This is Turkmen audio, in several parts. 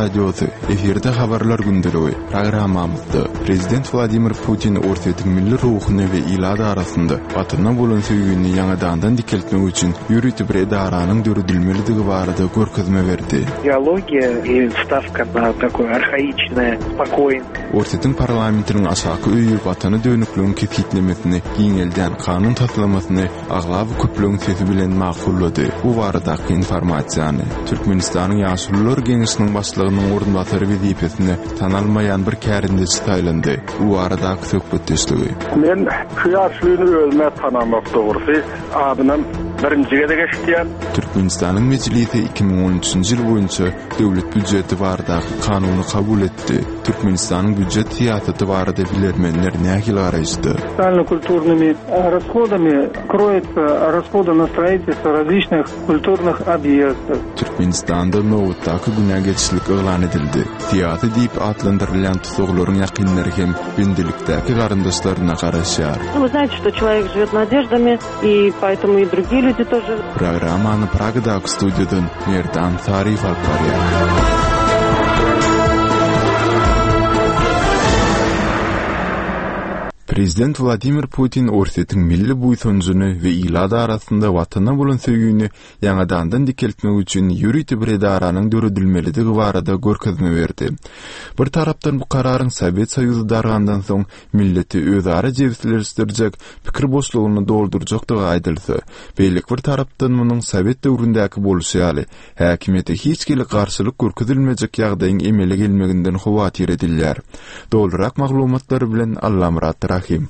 radyosu, efirde habarlar gündürüğü, programamızda Prezident Vladimir Putin ortadan milli ruhunu ve ilada arasında vatana bolan söýgünni ýangadan dikeltmek üçin ýürütip bir edaranyň döredilmeligi barada görkezme berdi. Идеология и ставка на такое архаичное, спокойное. Ortadan parlamentiniň aşaky öýü vatany dönüklüğün ketgitlemesini, giňelden kanun taslamasyny aglab köplüğün sesi bilen maqullady. Bu baradaky informasiýany Türkmenistanyň Ýaşullar Geňişiniň başlygynyň orunbasary wezipesine tanalmayan bir kärinde taýlandy. Bu aradaky söhbetdeşligi. Men şu ýaşlygyny özüme tanamak dogry adynam birinjige de geçdiýär. Türkmenistanyň meclisi 2013-nji ýyl boýunça döwlet büdjeti baradaky kanuny kabul etdi. Türkmenistanyň büdjet siýasaty barada bilermenler nähili garaýdy. Социально-культурными расходами кроется расходы на строительство различных культурных объектов. Türkmenistanda nowatdaky günägeçlik elan edildi. Siýasy diýip adlandyrılan tutuklaryň ýakynlary hem bindilikdäki garyndaşlaryna garaşýar. Вы знаете, что человек живет надеждами, и поэтому и другие люди тоже. Programmany Pragadaky studiýadan Merdan Tarif alýar. Prezident Vladimir Putin ortadan milli buýsunjuny we ilada arasynda watana bolan söýgüni ýangadan dikeltmek üçin ýürütip bir edaranyň döredilmeligi barada görkezme berdi. Bir tarapdan bu kararyň Sowet Soýuzy dargandan soň milleti özara jebsizleşdirjek, pikir boşlugyny doldurjakdygy aýdylsa, beýlik bir tarapdan munyň Sowet döwründäki boluşy ýaly häkimete hiç kili garşylyk görkezilmejek ýagdaýyň emele gelmeginden howatyr edilýär. Dolurak maglumatlar bilen Allamrat Rahim.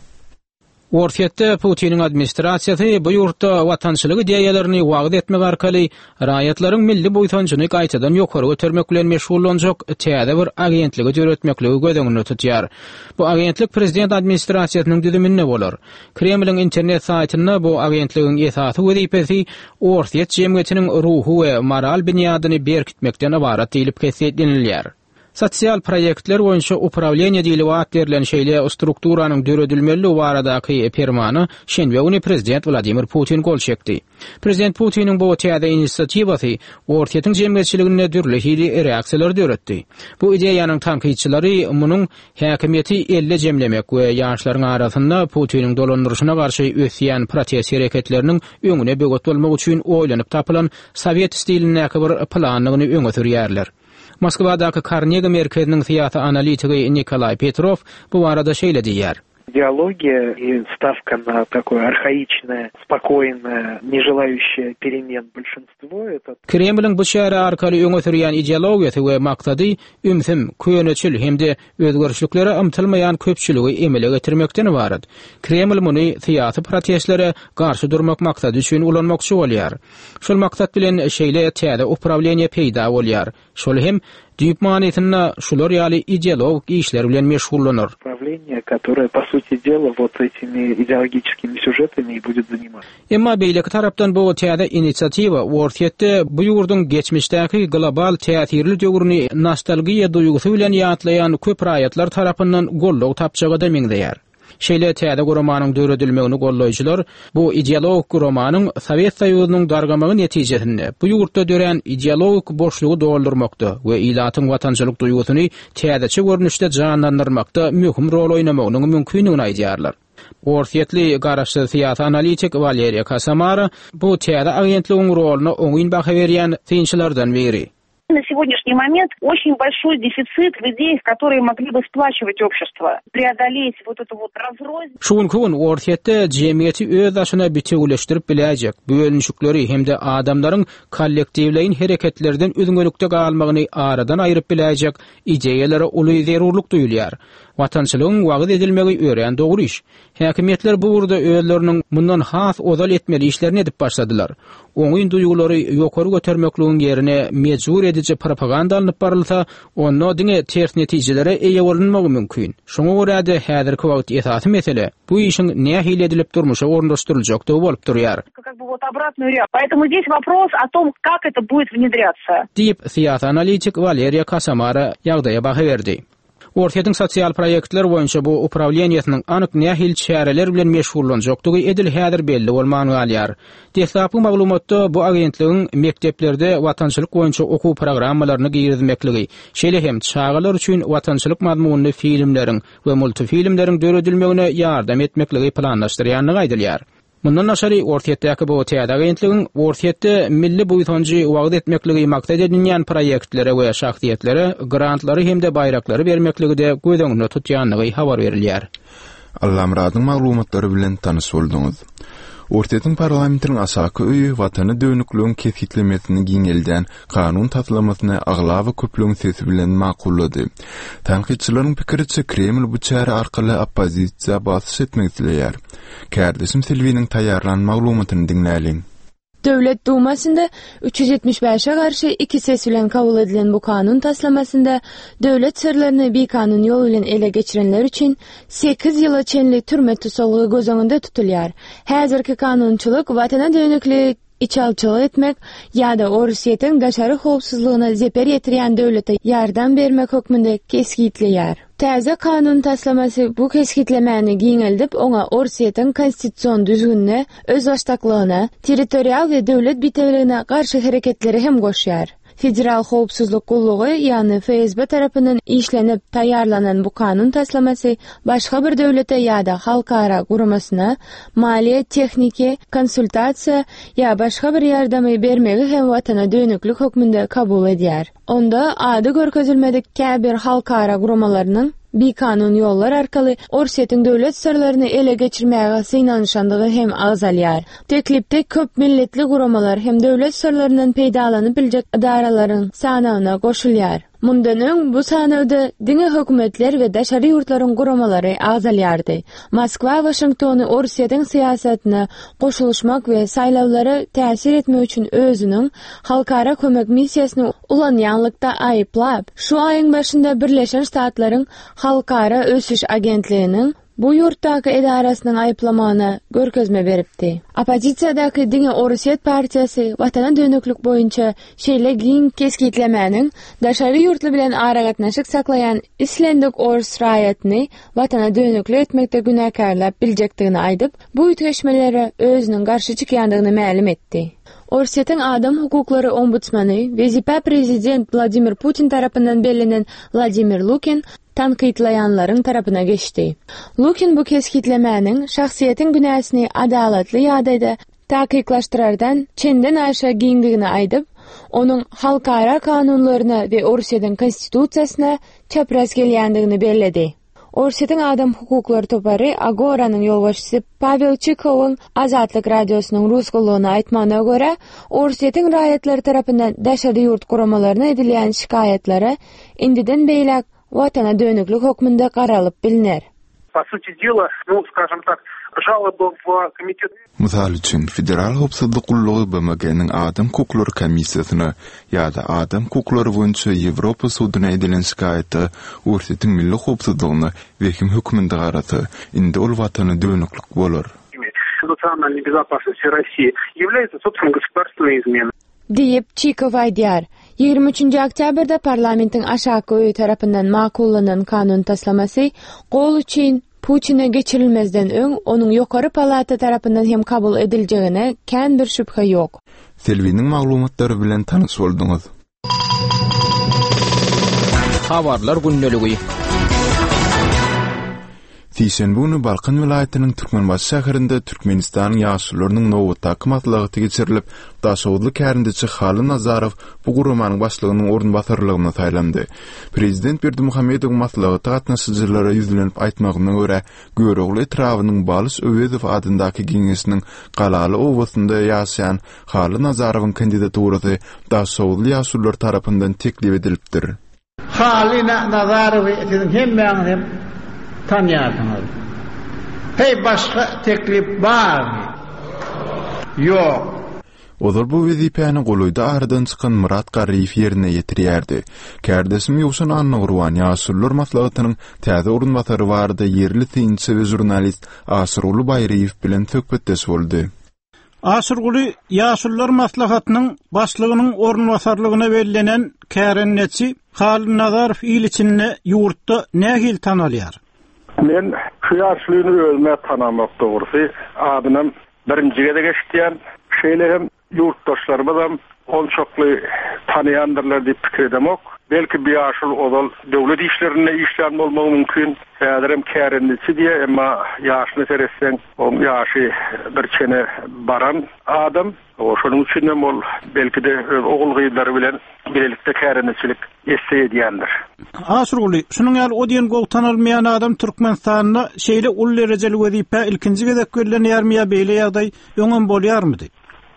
Ortaýatda Putiniň administrasiýasy bu ýurtda watançylyk ideýalaryny wagt etmek arkaly raýatlaryň milli buýsunjuny gaýtadan ýokary götermek bilen meşgullanjak täze bir agentligi jöretmekligi gödeňine tutýar. Bu agentlik prezident administrasiýasynyň düzüminde bolar. Kremliň internet saýtyna bu agentligiň esasy wezipesi ortaýat jemgyýetiniň ruhu we moral binýadyny berkitmekden ibarat diýilip kesýedilýär. Sosial proyektler boýunça upravleniýa diýilip berilen şeýle strukturanyň döredilmeligi baradaky fermany şenbe güni prezident Vladimir Putin gol çekdi. Prezident Putiniň bu täze inisiatywasy ortaýatyň jemgyýetçiligine dürli hili reaksiýalar döretdi. Bu ideýanyň tanqidçilari munyň häkimiýeti elle jemlemek we ýaşlaryň arasynda Putiniň dolandyrşyna garşy ösýän protest hereketleriniň öňüne böget bolmak üçin oýlanyp tapylan Sowet stilindäki bir planyny öňe sürýärler. Moskvadaky Carnegie merkeziniň siýasat analitigi Nikolay Petrov bu arada şeýle diýär. Идеология и ставка на такое архаичное, спокойное, не желающее перемен большинство. Kremliň bu şäher arkaly öňe sürýän ideologiýasy we maksady ümsim, köneçil hemde özgörüşliklere ymtylmaýan köpçüligi emele getirmekden ibarat. Kreml muny siýasy protestlere garşy durmak maksady üçin ulanmakçy bolýar. Şol maksat bilen şeýle täze upravleniýa peýda bolýar. Şol hem düýp manyetinde şular ýaly ideologik işler bilen meşgullanır. Управление, которое, по сути дела, вот этими идеологическими сюжетами и будет заниматься. Emma beýleki tarapdan bu täze inisiatiwa ortaýatda bu ýurdun geçmişdäki global täsirli döwrüni nostalgiýa duýgusy bilen ýatlaýan köp raýatlar tarapyndan gollog tapjagy demeňdeýär. Şeýle täze romanyň döredilmegini golloýjylar bu ideologik romanyň Sowet Soýuzynyň dargamagy netijesinde bu ýurtda dören ideologik boşlugy doldurmakda we ilatyň watançylyk duýgusyny täzeçe görnüşde janlandyrmakda möhüm rol oýnamagynyň mümkinligini aýdýarlar. Ortaýatly garaşly siýasat analitik Valeriya Kasamara bu täze agentligiň roluny oňyn baha berýän synçylardan biri. На сегодняшний момент очень большой дефицит людей, которые могли бы сплачивать общество, преодолеть вот эту вот разрознь. Şunkun ortaýatda jemgyýeti öz aşyna bitiwleşdirip biläjek. Bölünşükleri hemde adamlaryň kollektiwleýin hereketlerden özüňlükde galmagyny aradan aýryp biläjek ideýalary uly zerurluk duýulýar. Watançylygyň wagt edilmegi ören dogry iş. Häkimetler bu wurda özleriniň mundan has ozal etmeli işlerini edip başladylar. Oňyn duýgulary ýokary götermekligiň ýerine mejbur edici propaganda alınıp barylsa, onda diňe ters netijelere eýe bolanmagy mümkin. Şoňa görä häzirki wagt esasy mesele bu işiň nähili edilip durmuşa orunlaşdyryljakdygy bolup durýar. Как бы вот обратную реакцию. Поэтому здесь вопрос о том, как это будет внедряться. Дип siýasat analitik Valeriya Kasamara ýagdaýa baha berdi. Ortadan sosial proyektler boýunça bu upravleniýatynyň anyk nähil çäreler bilen meşgullanjakdygy edil häzir belli bolmagy alýar. Deslapy maglumatda bu agentligiň mekteplerde watançylyk boýunça okuw programmalaryny girizmekligi, şeýle hem çağalar üçin watançylyk mazmunly filmleriň we multifilmleriň döredilmegine ýardam etmekligi planlaşdyrýanlygy aýdylýar. Mundan aşary ortaýatdaky bu täze agentligiň ortaýatda milli boýutanjy wagt etmekligi maksat edilýän proýektlere we şahsiýetlere grantlary hemde bayraklary bermekligi de göz tutýanlygy habar berilýär. Allamradyň maglumatlary bilen tanış bolduňuz. Ortaýatyň parlamentiniň asaky öýü watany dönüklüğün kesitlemesini giňelden kanun taslamasyny aglawy köplüğün sesi bilen makullady. Tanqidçilaryň pikiriçe Kreml bu çäre arkaly oppozisiýa basyş etmek dileýär. Kärdeşim Silviň taýýarlan maglumatyny dinläliň. Dövlet Dumasında 375'e karşı 2 ses bilen kabul edilen bu kanun taslamasında dövlet sırlarını bir kanun yolu ile ele geçirenler için 8 yıla çenli türme tutukluluğu göz önünde tutulýar. Häzirki kanunçylyk watana dönükli içalçılık etmek ya da Russiýatyň daşary howpsuzlygyna zeper ýetirýän döwlete ýardam bermek hökmünde keskitleýär. Täze kanun taslamasy bu keskitlemeni giňeldip oňa Russiýatyň konstitusiýon düzgünine, öz baştaklygyna, territorial we döwlet biteligine garşy hereketleri hem goşýar. Federal Howpsuzlyk Gullugy ýani FSB tarapyndan işlenip taýýarlanan bu kanun taslamasy başga bir döwlete ýa-da halkara guramasyna maliýe, texniki, konsultasiýa ýa başga bir ýardamy bermegi hem watana dönüklük hökmünde kabul edýär. Onda ady görkezilmedik käbir halkara guramalarynyň bir kanun yollar arkaly Russiýatyň döwlet sırlaryny ele geçirmäge synanyşandygy hem agzalýar. Teklipde köp milletli guramalar hem döwlet sırlaryndan peýdalanyp biljek idaralaryň sanawyna goşulýar. Mundan öň bu sanawda diňe hökümetler we daşary ýurtlaryň guramalary agzalýardy. Moskwa Washingtony Russiýatyň siýasatyna goşuluşmak we saýlawlara täsir etmek üçin özüniň halkara kömek missiýasyny ulanýanlykda aýyplap, şu aýyň başynda Birleşen Ştatlaryň halkara ösüş agentliginiň bu yurtdaky edarasynyň aýyplamagyna görkezme beripdi. Opozisiýadaky diňe Russiýet partiýasy watana dönüklük boýunça şeýle giň keskitlemeniň daşary ýurtlar bilen aragatnaşyk saklayan İslendik Ors raýatyny watana dönüklük etmekde günäkarlap biljekdigini aýdyp, bu ütgeşmelere özüniň garşy çykýandygyny ma'lum etdi. Russiýatyň adam hukuklary ombudsmany we prezident Vladimir Putin tarapyndan bellänen Vladimir Lukin tanqidlayanlaryň tarapyna geçdi. Lukin bu keskitlemeniň şahsiýetiň günäsini adalatly ýa-da takyplaşdyrardan çenden aşa giňdigini aýdyp, onuň halkara kanunlaryna we Russiýatyň konstitusiýasyna çapraz gelýändigini belledi. Russiýatyň adam hukuklary topary Agoranyň ýolbaşçysy Pavel Chikowyň Azatlyk radiosynyň rusgullygyna aýtmagyna görä, Russiýatyň raýatlary tarapyndan daşary ýurt guramalaryna edilýän şikayetlere indiden beýlek watana dönüklük hökmünde garalyp bilinär. По сути дела, скажем так, жалоба в комитет. Mysal üçin Federal Howpsuzlyk Gullugy BMG-niň Adam Hukuklary Komissiýasyna ýa-da Adam hukuklary boýunça Ýewropa sudyna edilen şikaýaty Russiýatyň milli howpsuzlygyny we hem hökmünde garasy indi ol watana dönüklük bolar. Национальной безопасности России является, собственно, государственной изменой. Diýip Chikov aýdýar. 23 oktýabrda parlamentiň aşaky öýü tarapyndan makullanan kanun taslamasy gol üçin Putin'e geçirilmezden öň onuň ýokary palata tarapyndan hem kabul ediljegine kän bir şüphe ýok. Selviň maglumatlary bilen tanış bolduňuz. Habarlar günneligi. Tiýsenbuni Balkan vilayatynyň Türkmenbaş şäherinde Türkmenistanyň ýaşullarynyň nowatdaky matlagy geçirilip, daşawdly kärindçi Haly Nazarow bu guramanyň başlygynyň ornbasarlygyna taýlandy. Prezident Berdimuhammedow matlagy gatnaşyjylara ýüzlenip aýtmagyna görä, Göregli etrawynyň Balys Öwedow adyndaky giňesiniň Galaly owasynda ýaşaýan Haly Nazarowyň kandidaturasy daşawdly ýaşullar tarapyndan teklip edilipdir. Haly Nazarowy hemmäňi tanıyarsınız. Hey başka teklif var mı? Yok. Olar bu wezipäni golayda aradan çykan Murat Gariýew ýerine ýetirýärdi. Kärdeşim Ýowşan Annagurwan ýaşullar maslahatynyň täze orunbasary barada yerli synçy we jurnalist Asrul Baýryew bilen söhbetdeş boldy. Aşırguly Ýaşullar Maslahatynyň başlygynyň ornwasarlygyna berilenen Kären Netsi Halil Nazarow il içinde ýurtda nähil tanalýar? Men şu ýaşlygyny özüme tanamak dogrusu adynam birincige de geçdiýän şeýlerim ýurtdaşlarymyň on çokly tanıýandyrlar diýip pikir edemok. Belki bir ýaşyl odal döwlet işlerine işlän bolmagy mümkin. Häzirim kärenlisi diye emma ýaşyny seretseň, o ýaşy bir çene baran adam. Oşonuň üçin hem ol belki de ogul gyýdlary bilen birlikde kärenliçilik esse edýändir. Aşurguly, şunuň ýaly o diýen gowy tanalmaýan adam Türkmenistanyna şeýle ul derejeli wezipe ilkinji gezek verilen ýarmya beýle ýagdaý öňem bolýarmydy?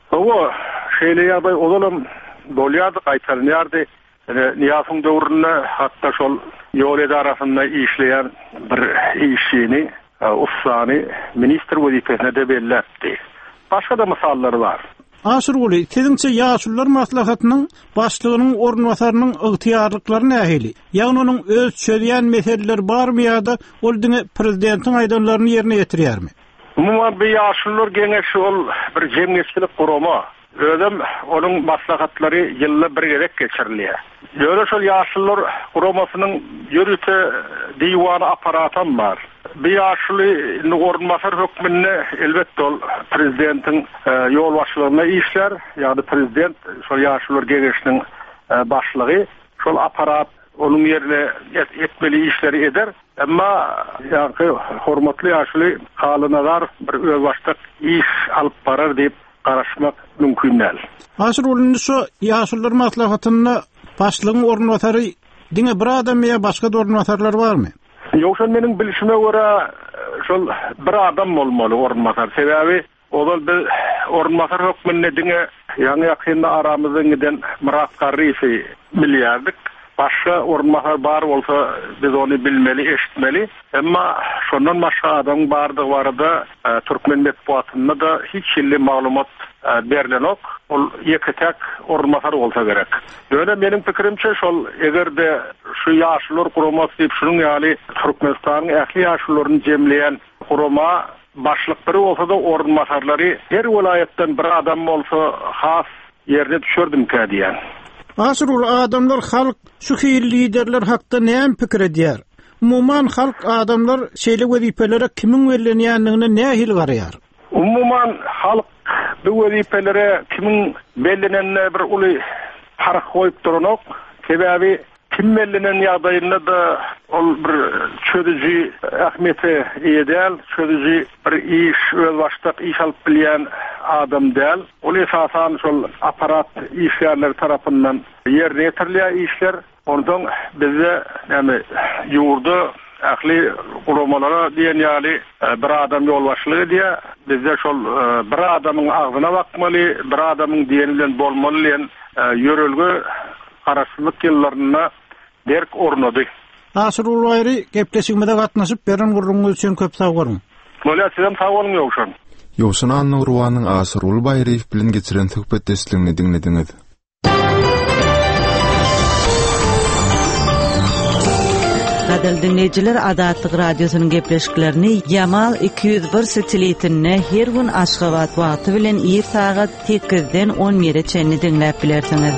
O şeýle ýagdaý odalam bolýardy, gaýtarnýardy. Niýasyň döwründe hatda şol ýol edarasynda işleýän bir işini, ussany ministr wezipesine de belläpdi. Başga da mysallary bar. Aşurguly, siziňçe Ýaşullar Maslahatynyň başlygynyň ornwasarynyň ygtyýarlyklary nähili? Ýagny onuň öz çözýän meseleleri barmy ýa-da ol diňe prezidentiň aýdanlaryny ýerine ýetirýärmi? Umuman bir Ýaşullar geňeşi ol bir jemgyýetçilik gurama. Özüm onun maslahatlary ýylla bir gerek geçirilýär. Ýöne şol Ýaşullar guramasynyň ýürüte diýwany aparatam bar. Bir ýaşuly ornwasar hökmünde elbetde ol prezidentiň ýol başlygyna işler, ýa-da prezident şol Ýaşullar geňeşiniň başlygy şol aparat onun ýerine etmeli işleri eder. Emma ýa-da hormatly ýaşuly Halil Nazarow bir özbaşlyk iş alyp barar diýip garaşmak mümkin däl. Aşurguly şu Ýaşullar Maslahatynyň başlygynyň ornwasary diňe bir adam ýa başga ornwasarlar barmy? Ýoksa meniň bilişime görä şol bir adam bolmaly ornwasar. Sebebi odal bir ornwasar hökmünde diňe ýa-ni ýakynda aramyzda giden Murat Garryşy bilýärdik. Başga ornwasar bar bolsa biz onu bilmeli, eşitmeli. Emma şondan başga adam bardygy barada Türkmen medeniýetinde da hiç ýyly maglumat berilenok. Ol ýeketek ornwasar bolsa gerek. Ýöne meniň pikirimçe şol egerde şu ýaşullar guramasy diýip şunuň ýaly Türkmenistanyň ähli ýaşullaryny jemleýän gurama başlykları bolsa da ornwasarlary her vilayetden bir adam bolsa has ýerde düşürdim kädiýän. Aşurguly, adamlar halk şu liderler hakda näme pikir edýär? Umuman halk adamlar şeýle wezipelere kimiň berilýändigine nähil garaýar? Umuman halk bu wezipelere kimiň bellenenine bir uly fark goýup duranok. Sebebi kim bellenen ýagdaýynda da ol bir çözüji ähmiýete ýedäl, çözüji bir iş, özbaşlyk iş alyp bilýän adam däl. Ol esasan şol aparat işgärleri tarapyndan ýerine ýetirilýän işler. Ondan bize näme ýurda ähli guramalara diýen ýaly bir adam ýol başlygy diýe bize şol bir adamyň agzyna bakmaly, bir adamyň diýeni bilen bolmaly diýen ýörelgi garaşlyk ýyllaryna berk ornady. Aşurguly, gepleşigimde gatnaşyp beren gurrunňyz üçin köp sag bolun. Bolýar, sizem sag bolun ýokşan. Ýokşan Annurwanyň Aşurguly Baýraýew bilen geçiren söhbetdeşligini dinlediňiz. Gadal dinleyijiler, Adatlyk radiosynyň gepleşiklerini Yamal 201 satelitine her gün Aşgabat wagty bilen 2 saat 8-den 11-e çenli dinläp bilersiňiz.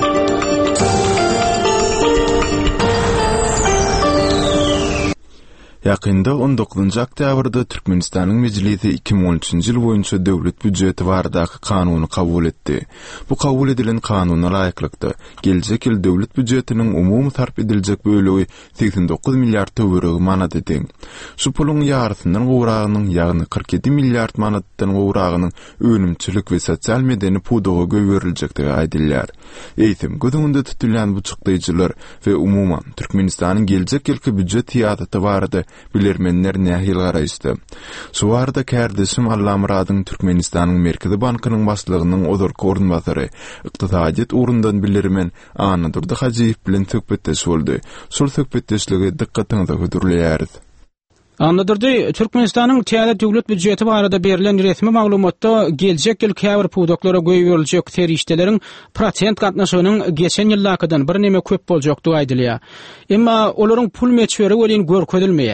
Ýakynda 19 oktýabrda Türkmenistanyň mejlisi 2013-nji ýyl boýunça döwlet büdjeti baradaky kanuny kabul etdi. Bu kabul edilen kanuny laýyklykda geljek ýyl döwlet büdjetiniň umumy sarp ediljek bölegi 89 milliard töweregi manat eden. Şu puluň ýarysyndan gowragynyň ýagny 47 milliard manatdan gowragynyň önümçilik we sosial medeni puduga göweriljekdigi aýdylýar. Eýtim gözüňde tutulýan bu çykdyjylar we umuman Türkmenistanyň geljek ýylky büdjet ýaty barada bilermenler nähil garaýsty. Şu barada kärdeşim Allamuradyň Türkmenistanyň Merkezi Bankynyň başlygynyň ozurky ornwasary, ykdysadyet urundan bilermen Anadurda Hajiýew bilen söhbetdeş boldy. Şol söhbetdeşligi dikkatiňizi götürýär. Anladırdy, Türkmenistanyň täze döwlet büdjeti barada berilen resmi maglumatda geljek ýyl käbir pudoklara goýuryljak terişdeleriň prosent gatnaşygynyň geçen ýyllakydan bir neme köp boljakdygy aýdylýar. Emma olaryň pul meçberi welin görkezilmeýär.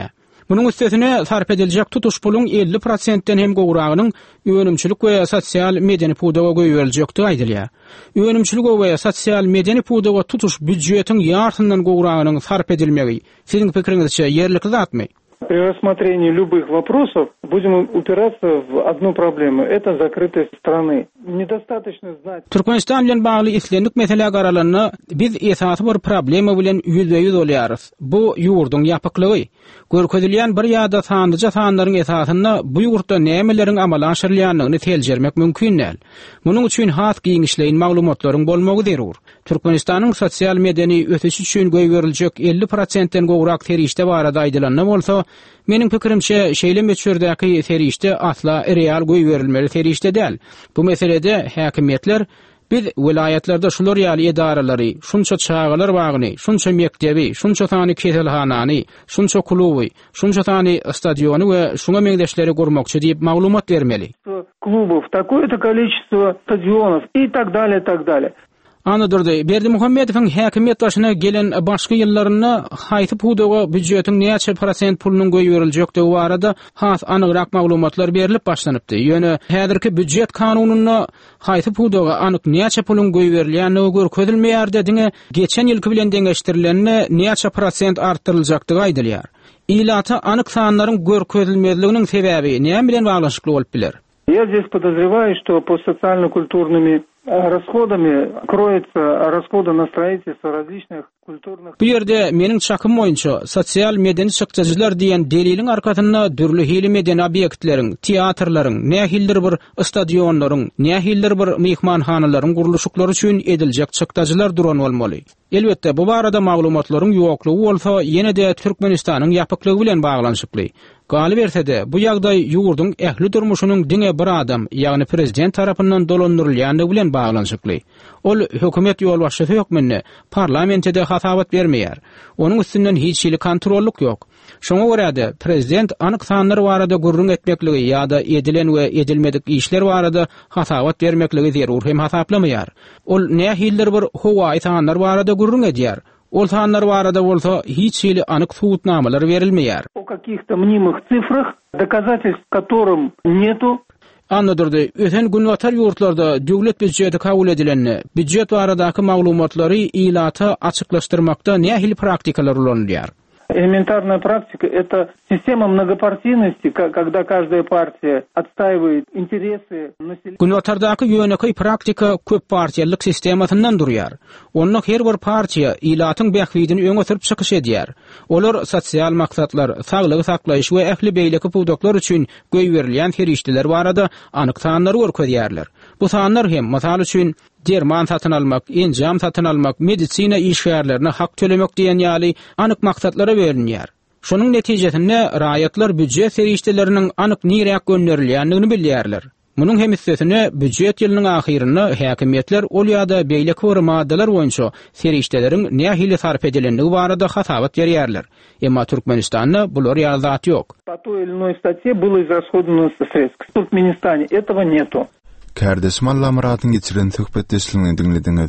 Bunun üstesine sarf edilecek tutuş pulun 50%'den hem gowragynyň öňümçilik we sosial medeni pudaga goýulyjekdi aýdylýar. Öňümçilik we sosial medeni pudaga tutuş büdjetiň ýartyndan gowragynyň sarf edilmegi siziň pikiriňizçe ýerlikli zatmy? При рассмотрении любых вопросов будем упираться в одну проблему – это закрытость страны. Недостаточно знать... Türkmenistan bilen bagly islendik mesele garalanyny biz esasy bir problema bilen yüzde-yüz bolýarys. Bu ýurdun ýapyklygy. Görkezilýän bir ýa-da sandyja sanlaryň esasyny bu ýurtda nämeleriň amala aşyrylýanlygyny teljermek mümkin näl. Munyň üçin has giňişleýin maglumatlaryň bolmagy zerur. Türkmenistanyň sosial medeni ötüşi üçin goýberilýek 50%-den gowrak terişde barada aýdylanyny bolsa, meniň pikirimçe şeýle meçhurdäki terişde asla real goýberilmeli terişde däl. Bu meselede häkimetler biz vilayatlerde şular ýaly edaralary, şunça çağalar bagyny, şunça mektebi, şunça tany keselhanany, şunça kluby, şunça tany stadiony we şuna meňdeşleri gurmakçy diýip maglumat bermeli. Клубов, такое-то количество стадионов и так далее, так далее. Anadırdı. Berdi Muhammedowyň häkimet başyna gelen başga ýyllaryny haýtyp hudaga büdjetiň näçe prosent pulunyň goýberilýekdigi barada has anygyrak maglumatlar berilip başlanypdy. Ýöne häzirki büdjet kanunyna haýtyp hudaga anyk näçe puluň goýberilýändigi görkezilmeýär dediňe geçen ýylky bilen deňeşdirilenine näçe prosent artdyryljakdygy aýdylýar. Ilata anyk sanlaryň görkezilmezliginiň sebäbi näme bilen baglanşykly bolup biler? Я здесь подозреваю, что по социально-культурными расходами кроется расходы на строительство различных kulturnych. Bu ýerde meniň çakym boýunça sosial medeni çykjyjylar diýen deliliň arkasynda dürli hili medeni obyektleriň, teatrlaryň, nähildir bir stadionlaryň, nähildir bir mehmanhanalaryň gurulşyklary üçin ediljek çykjyjylar duran bolmaly. Elbetde bu barada maglumatlaryň ýoklugy bolsa, ýene-de Türkmenistanyň ýapyklygy bilen baglanşykly. Galy bersede bu ýagdaý ýurdun ähli durmuşynyň diňe bir adam, ýagny prezident tarapyndan dolandyrylýanlygy bilen baglanşykly. Ol hökümet ýolbaşçysy hökmünde parlamentde hasabat bermeýär. Onuň üstünden hiç şeýle kontrollyk ýok. Şoňa görä prezident anyk sanlar barada gurrun etmekligi ýa-da edilen we edilmedik işler barada hasabat bermekligi zerur hem hasaplamaýar. Ol nähildir bir howa sanlar barada gurrun edýär. Ol sanlar barada bolsa hiç şeýle anyk suwutnamalar berilmeýär. О каких-то мнимых цифрах, доказательств которым нету. Anladırdı. Öten gün watar ýurtlarda döwlet büdjeti kabul edilenni, büdjet baradaky maglumatlary ilata açyklaşdyrmakda nähili praktikalar ulanýar. Элементарная практика – это система многопартийности, когда каждая партия отстаивает интересы населения. Günwatardaky ýöneky praktika köp partiýalyk sistemasyndan durýar. Onda her bir partiýa ilatyň bähwidini öňe sürüp çykyş edýär. Olar sosial maksatlar, saglygy saklaýyş we ähli beýleki pudaklar üçin goýberilýän ferişdeler barada anyk sanlary görkezýärler. Bu sanlar hem mysal üçin derman satyn almak, enjam satyn almak, medisina işgärlerine hak tölemek diýen ýaly anyk maksatlara berilýär. Şonuň netijesinde raýatlar büdjet serişdeleriniň anyk nirek gönderilýändigini bilýärler. Munyň hem üstesine büdjet ýylynyň ahyryny häkimetler ol ýa-da beýleki bir maddeler boýunça serişdeleriň nähili sarf edilendigi barada hasabat berýärler. Emma Türkmenistanda bular ýazat ýok. По той или иной статье было израсходовано средств. В Туркменистане этого нету. Kardeşim Allah Murat'ın geçiren söhbetleşliğini dinlediniz.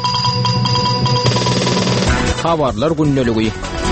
Habarlar günneligi.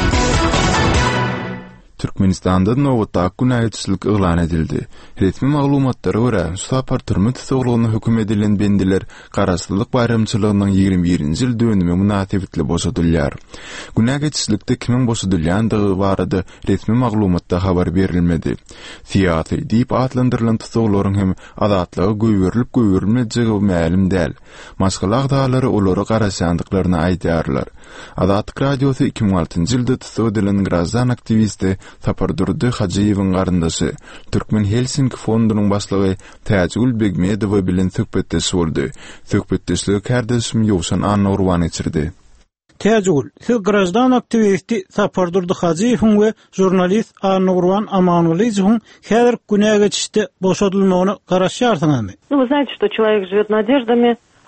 Türkmenistanda nowatda günäçilik ýylan edildi. Resmi maglumatlara görä, Şuhapar türme tutuklugyny hökm edilen bendiler Garaşlyk bayramçylygynyň 21-nji ýyl dönümi münasibetli boşadylýar. Günäçilikde kimin boşadylýandygy barada resmi maglumatda habar berilmedi. Siýasy diýip atlandyrylan tutuklaryň hem azatlygy goýberilip-goýberilmejegi ma'lum däl. Maşgala agdalary olary garaşandyklaryny aýdýarlar. Azatlyk radiosy 2006-njy ýylda tutuk edilen grazan aktivisti Sapardurdy Hacıyewiň garyndaşy Türkmen Helsinki fondunyň başlygy Täjgül Begmedow bilen söhbetdeş boldy. Söhbetdeşligi kardeşim Ýowşan Anurwan geçirdi. Täjgül, siz grazan aktivisti Sapardurdy Hacıyewiň we jurnalist Anurwan Amanulyň häzir günä geçişde boşadylmagyny garaşýarsyňyzmy? Ну, вы знаете, что человек живет надеждами,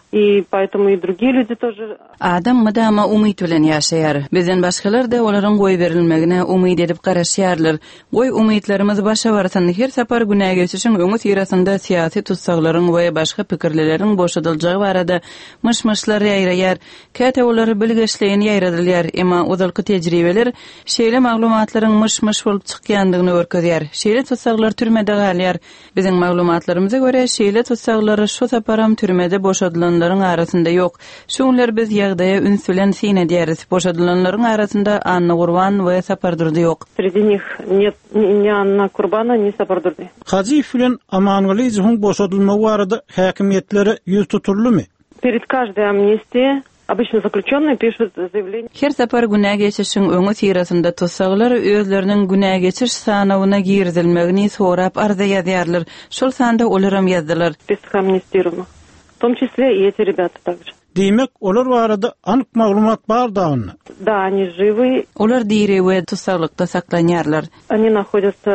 и поэтому и другие люди тоже. Adam mıdama umyt bilen ýaşaýar. Bizden başgalar da olaryň goý berilmegine umyt edip garaşýarlar. Goý umytlarymyzy başa baratan her sapar günä geçişiň öňü ýerasynda siýasy tutsaglaryň we başga pikirleriň boşadyljagy barada myş-myşlar ýaýraýar. Käte olary bilgeçleýän ýaýradylýar, emma ozalky tejribeler şeýle maglumatlaryň myş-myş bolup çykýandygyny görkezýär. Şeýle tutsaglar türmede galýar. Biziň maglumatlarymyza görä şeýle tutsaglar şu saparam türmede boşadylanlaryň arasynda ýok. Şoňlar biz ýagdaýa ünsülen sine diýeriz. Boşadylanlaryň arasynda Anna Gurban we Sapardurdy ýok. Среди них нет ни Анна Курбана, ни Сапардурды. Hajiýew bilen Amanulyň boşadylmagy barada häkimiýetlere ýüz tuturlymy? Перед каждой амнистией обычно заключенные пишут заявление. Her sapar günä geçişiň öňü ýerasynda tutsaglar özleriniň günä geçiş sanawyna girdilmegini sorap arza ýazýarlar. Şol sanda olaram ýazdylar. Список амнистированных. В том числе и эти ребята также. Demek olar barada anyk maglumat bar dagyn. Да, они живы. Olar diri we tutsaglykda saklanýarlar. Они находятся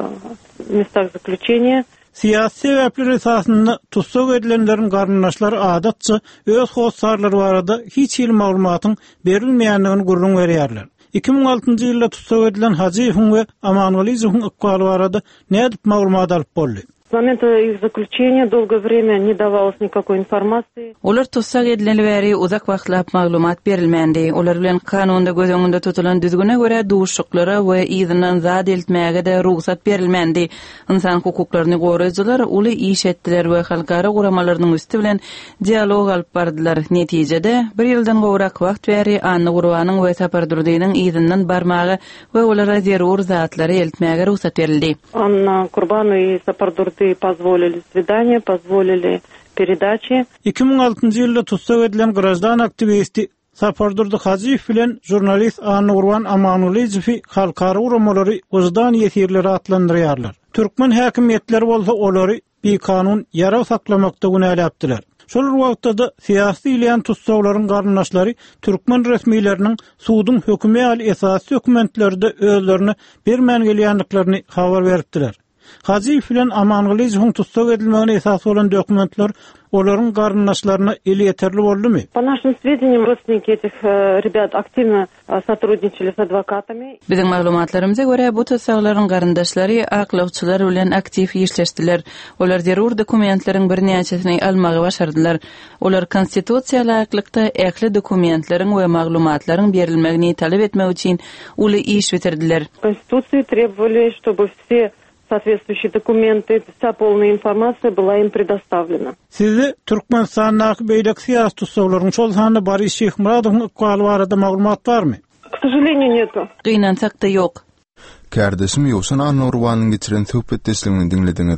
в местах заключения. Siyasi sebäpler esasında tutsag edilenlerin garyndaşlary adatça öz howsarlary barada hiç il maglumatyň berilmeýändigini gurrun berýärler. 2006-njy ýylda tutsag edilen Hajiýew we Amanulyň ykbaly barada nädip maglumat alyp boldy? С момента их заключения долгое время не давалось никакой информации. Olar tutsag edilenleri bäri uzak wagtlap maglumat berilmendi. Olar bilen kanunda göz öňünde tutulan düzgüne görä duşuklara we izinden zat eltmäge de ruhsat berilmendi. İnsan hukuklaryny goraýjylar uly iş etdiler we halkara guramalarynyň üstü bilen dialog alyp bardylar. Netijede bir ýyldan gowrak wagt bäri Anna Gurbanyň we Sapardurdynyň izinden barmagy we olara zerur zatlary eltmäge ruhsat berildi. Анна Курбану и Сапардурды позволили свидания, позволили передачи. 2006-njy ýylda tutsag edilen grajdan aktivisti Sapardurdy Hajiýew bilen jurnalist Anna Gurban Amanulyň halkara uramalary ozdan ýetirleri atlandyrýarlar. Türkmen häkimiýetleri bolsa olary bir kanun ýara saklamakda günäläpdiler. Şol wagtda siýasy ýylan tutsaglaryň garyndaşlary türkmen resmiýetleriniň suwdyň höküme al esas dokumentlerinde özlerini bermän gelýändiklaryny habar beripdiler. Hajiýew bilen Amanulyň tutsag edilmegine esas bolan dokumentler olaryň garyndaşlaryna eli ýeterli boldymy? По нашим сведениям, родственники этих ребят активно сотрудничали с адвокатами. Biziň maglumatlarymyza görä bu tutsaglaryň garyndaşlary aklykçylar bilen aktiv işleşdiler. Olar zerur dokumentleriň bir näçesini almagy başardylar. Olar konstitusiýal aklykda ähli dokumentleriň we maglumatlaryň berilmegini talep etmek üçin uly iş bitirdiler. Конституции требовали, чтобы все соответствующие документы, вся полная информация была им предоставлена. Sizi Türkmenistan'daki beýlek siýasy tutsaglaryň şol sanda Barys Şeýhmuradowyň ykbaly barada maglumat barmy? К сожалению, нету. Gynansak da ýok. Kardeşim ýoksa Anna Gurbanyň geçiren söhbet desligini dinlediňiz.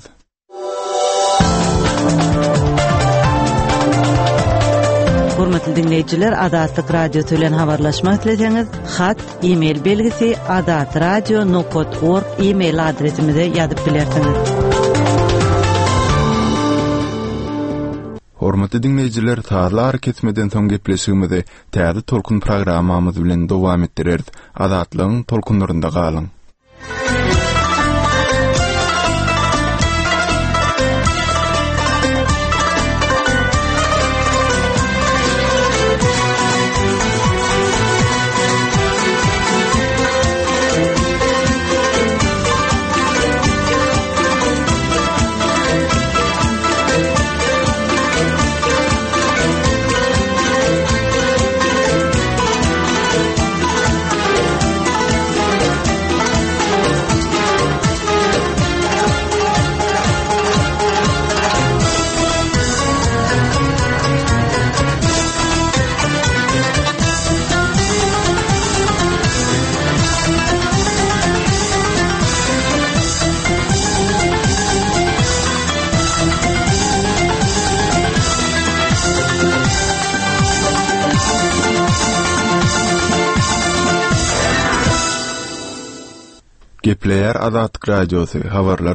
Hormatly dinleýijiler, Adatlyk radio bilen habarlaşmak dileýäňiz, hat, e-mail belgisi adatradio.org e-mail adresimize ýazyp bilersiňiz. Hormatly dinleýijiler, tarlar ketmeden soň gepleşigimizi täze tolkun programmamyz bilen dowam etdireriz. Adatlyň tolkunlarynda galyň. Gepleýär Adatlyk radiosu habarlar